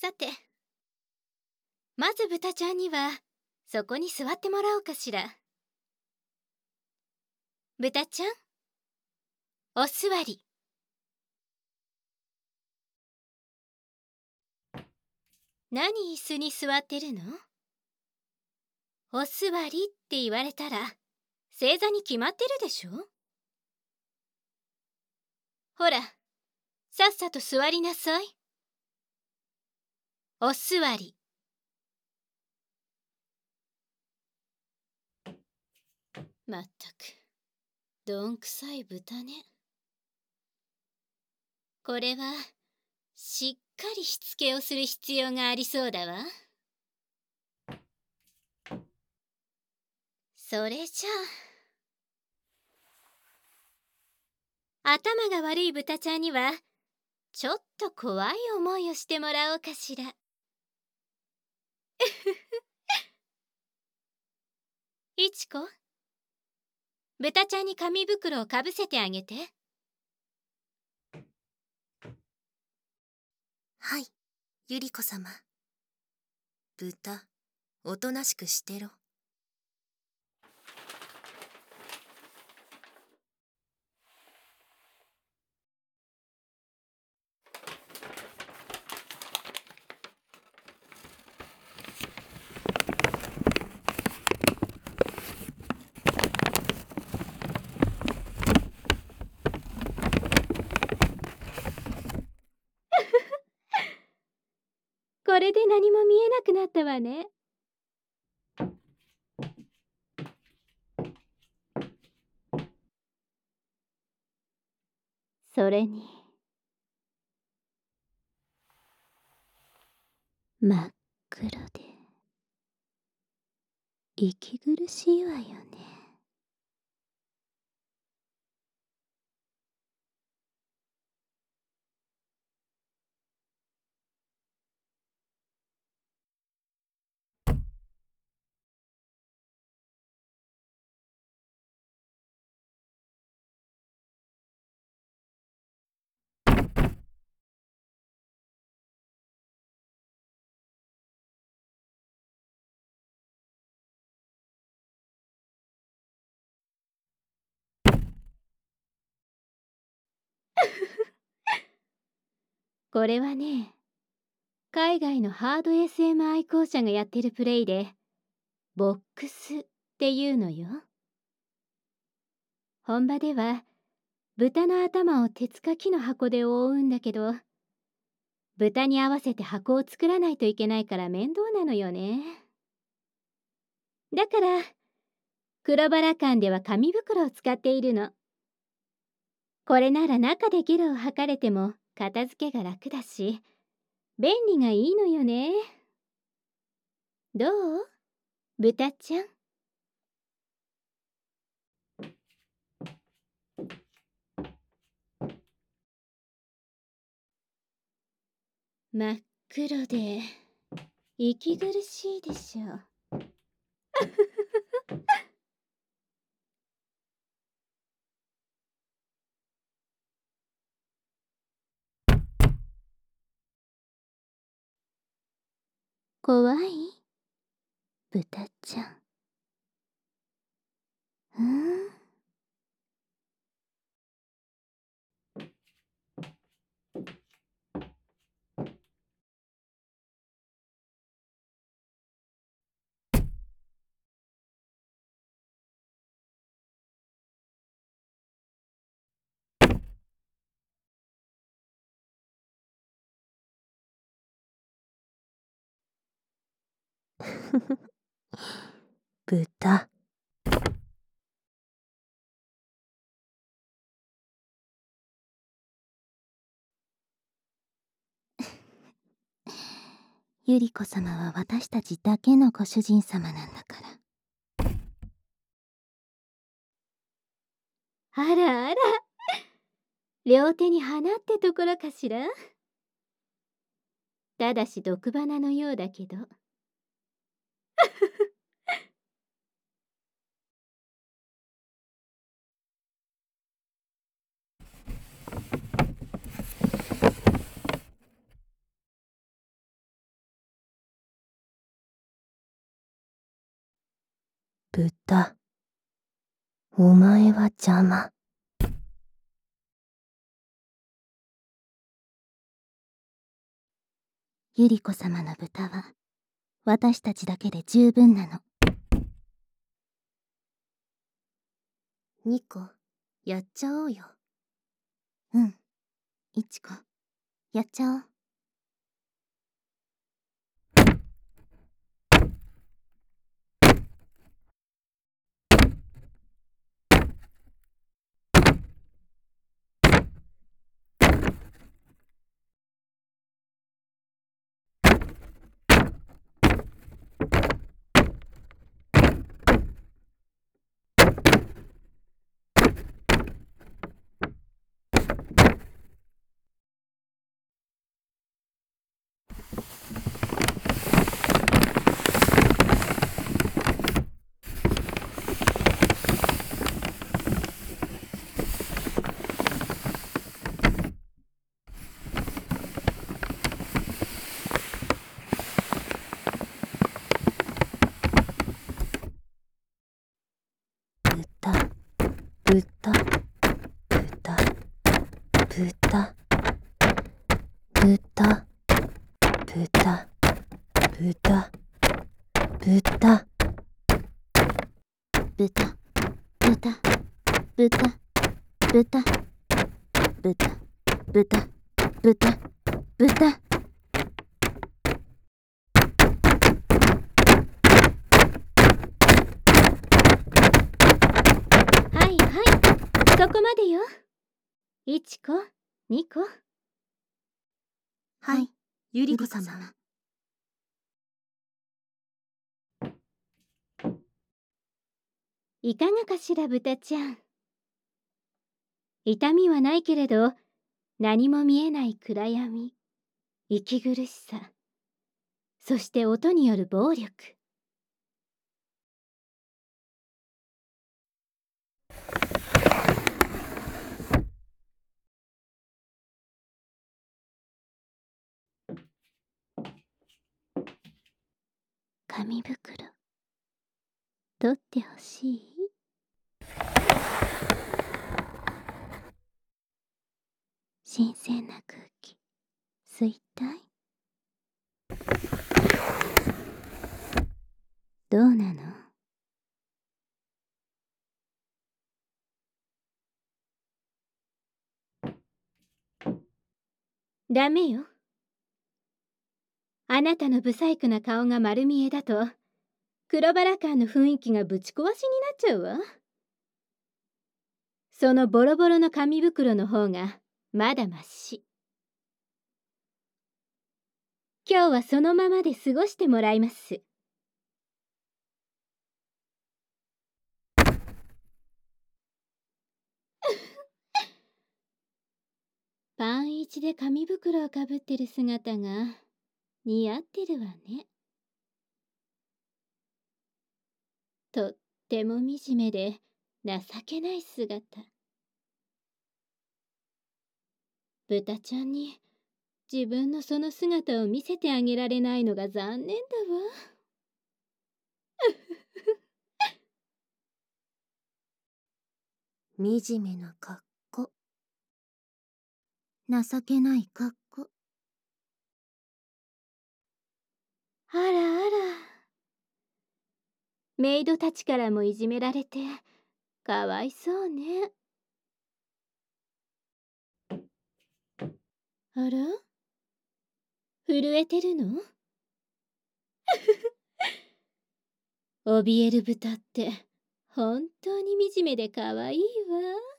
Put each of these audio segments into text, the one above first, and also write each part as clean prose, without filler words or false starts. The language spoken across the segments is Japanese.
さて、まず豚ちゃんにはそこに座ってもらおうかしら。豚ちゃん、お座り。何椅子に座ってるの？お座りって言われたら正座に決まってるでしょ。ほら、さっさと座りなさい。お座り。まったく、どんくさい豚ね。これはしっかりしつけをする必要がありそうだわ。それじゃあ、頭が悪い豚ちゃんにはちょっと怖い思いをしてもらおうかしら。いちこ、豚ちゃんに紙袋をかぶせてあげて。 はい、ゆり子様。豚、おとなしくしてろ。 これで何も見えなくなったわね。それに真っ黒で息苦しいわよね。これはね、海外のハード SM 愛好者がやってるプレイで、ボックスっていうのよ。本場では豚の頭を鉄か木の箱で覆うんだけど、豚に合わせて箱を作らないといけないから面倒なのよね。だから黒バラ館では紙袋を使っているの。これなら中でゲロを吐かれても片付けが楽だし、便利がいいのよね。どう？豚ちゃん。真っ黒で息苦しいでしょ。怖い？豚ちゃん。 豚。ゆり子様は私たちだけのご主人様なんだから。 あらあら、両手に花ってところかしら。ただし毒花のようだけど。 豚、お前は邪魔。 百合子様の豚は私たちだけで十分なの。 ニコ、やっちゃおうよ。 うん、いちこ、やっちゃおう。 豚、豚、豚、豚、豚、豚、豚、 豚、豚、豚、豚、豚、豚、豚、豚。はいはい、そこまでよ。1個、2個。 はい、百合子様。 いかがかしら、豚ちゃん。痛みはないけれど、何も見えない暗闇、息苦しさ、そして音による暴力。紙袋、取ってほしい？新鮮な空気、吸いたい？どうなの？ダメよ。あなたの不細工な顔が丸見えだと、黒バラカーの雰囲気がぶち壊しになっちゃうわ。そのボロボロの紙袋の方がまだまし。今日はそのままで過ごしてもらいます。パンイチで紙袋をかぶってる姿が似合ってるわね。とっても惨めで情けない姿。豚ちゃんに自分のその姿を見せてあげられないのが残念だわ。 惨めな格好。 情けない格好。あらあら。メイドたちからもいじめられてかわいそうね。あら、震えてるの？怯える豚って本当に惨めでかわいいわ。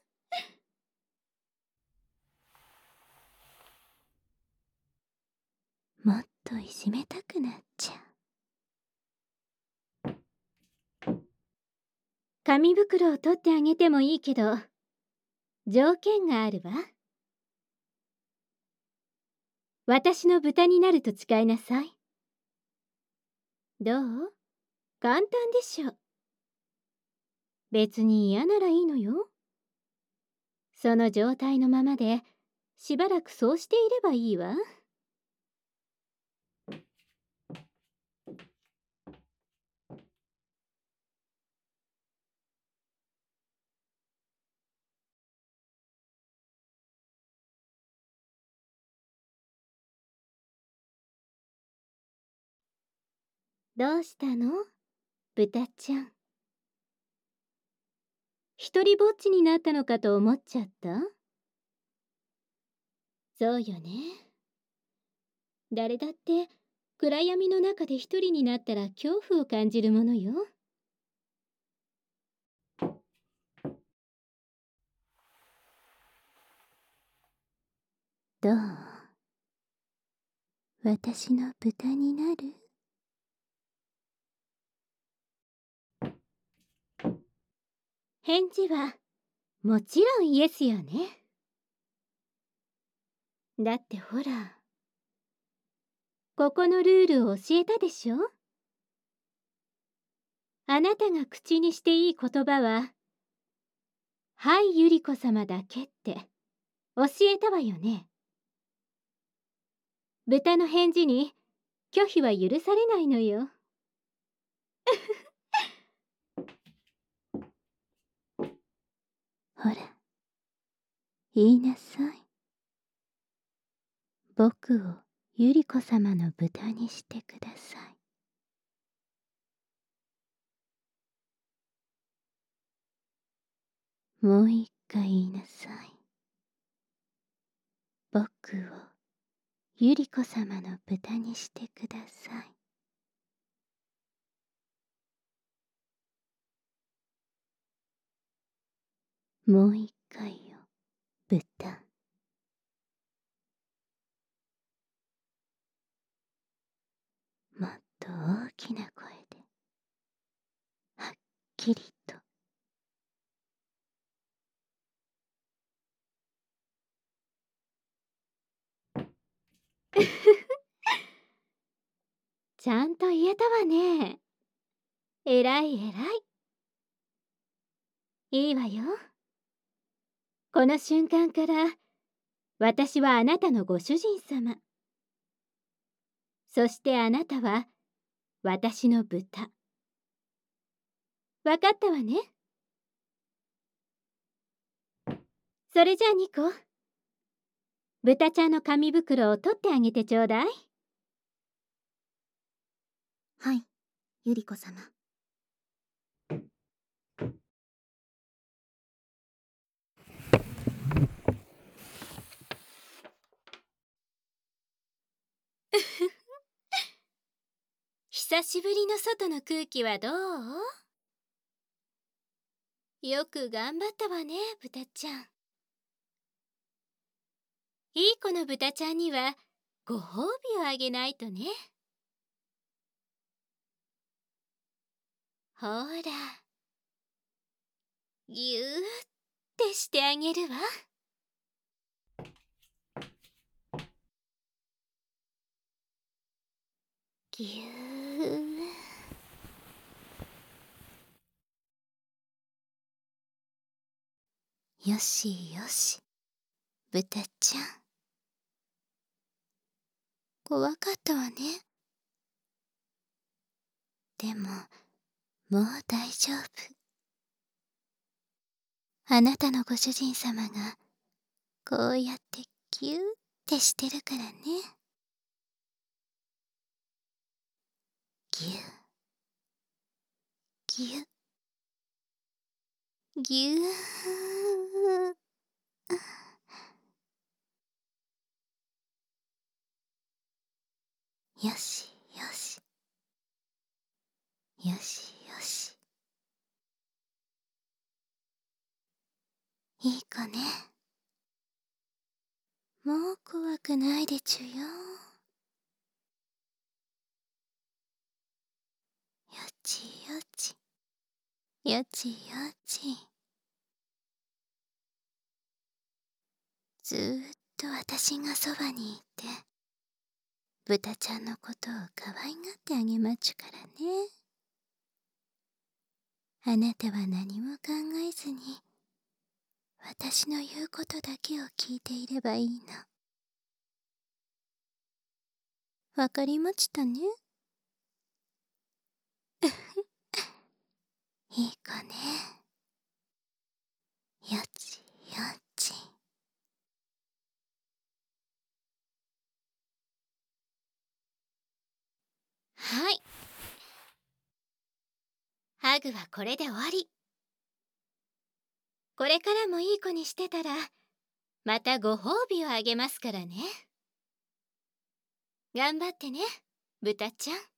もっといじめたくなっちゃう。紙袋を取ってあげてもいいけど、条件があるわ。私の豚になると誓いなさい。どう？簡単でしょ。別に嫌ならいいのよ。その状態のままでしばらくそうしていればいいわ。 どうしたの、豚ちゃん。一りぼっちになったのかと思っちゃった？そうよね。誰だって暗闇の中で一人になったら恐怖を感じるものよ。どう？私の豚になる？返事はもちろんイエスよね。だってほら、ここのルールを教えたでしょ。あなたが口にしていい言葉は「はいゆり子様」だけって教えたわよね。豚の返事に拒否は許されないのよ。ほら、言いなさい。僕をゆり子様の豚にしてください。もう一回言いなさい。僕をゆり子様の豚にしてください。もう一回よ、豚。もっと大きな声で、はっきりと。ちゃんと言えたわね。えらいえらい。いいわよ。この瞬間から私はあなたのご主人様。そしてあなたは私の豚。わかったわね。それじゃあニコ、豚ちゃんの紙袋を取ってあげてちょうだい。 はい、ゆり子様。 久しぶりの外の空気はどう？よく頑張ったわね、豚ちゃん。いい子の豚ちゃんにはご褒美をあげないとね。ほら、ぎゅーってしてあげるわ。ぎゅー。よしよし、豚ちゃん。怖かったわね。でも、もう大丈夫。あなたのご主人様がこうやってギューってしてるからね。ぎゅぎゅぎゅー。よしよし。よしよし。いい子ね。もう怖くないでちゅよ。よちよち。よちよち。ずーっと私がそばにいて、豚ちゃんのことを可愛がってあげまちゅからね。あなたは何も考えずに、私の言うことだけを聞いていればいいの。わかりましたね。いい子ね。よちよち。はい。 ハグはこれで終わり。これからもいい子にしてたら、またご褒美をあげますからね。頑張ってね、豚ちゃん。